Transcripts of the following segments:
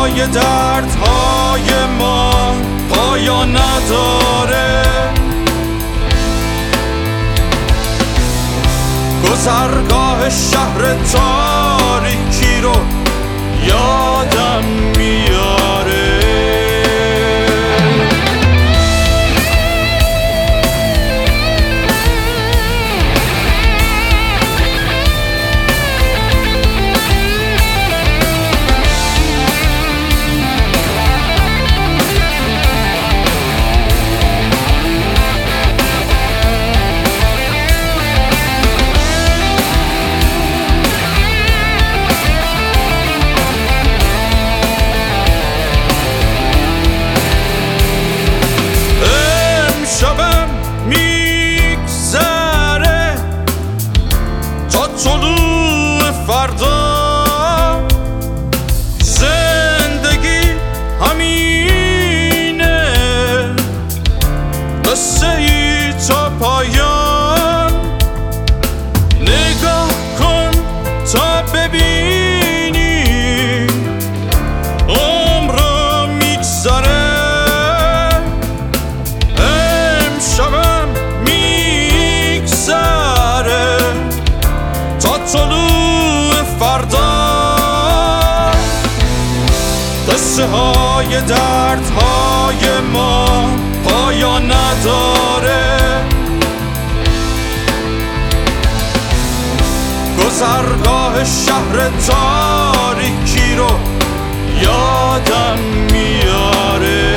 های دردهای ما پایان نداره. گذرگاه شهر تاریکی رو یادم میاره. طلوع فردا زندگی همینه، قصه ای تا پایان. نگاه کن تا ببینی عمر میگذره. امشبم میگذره تا طلوع فردا. قصه های دردهای ما پایان نداره. گذرگاه شهر تاریکی رو یادم میاره.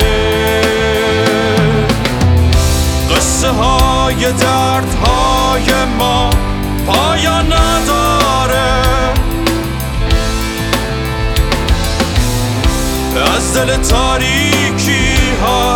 قصه های دردهای ما پایان نداره. از دل تاریکی ها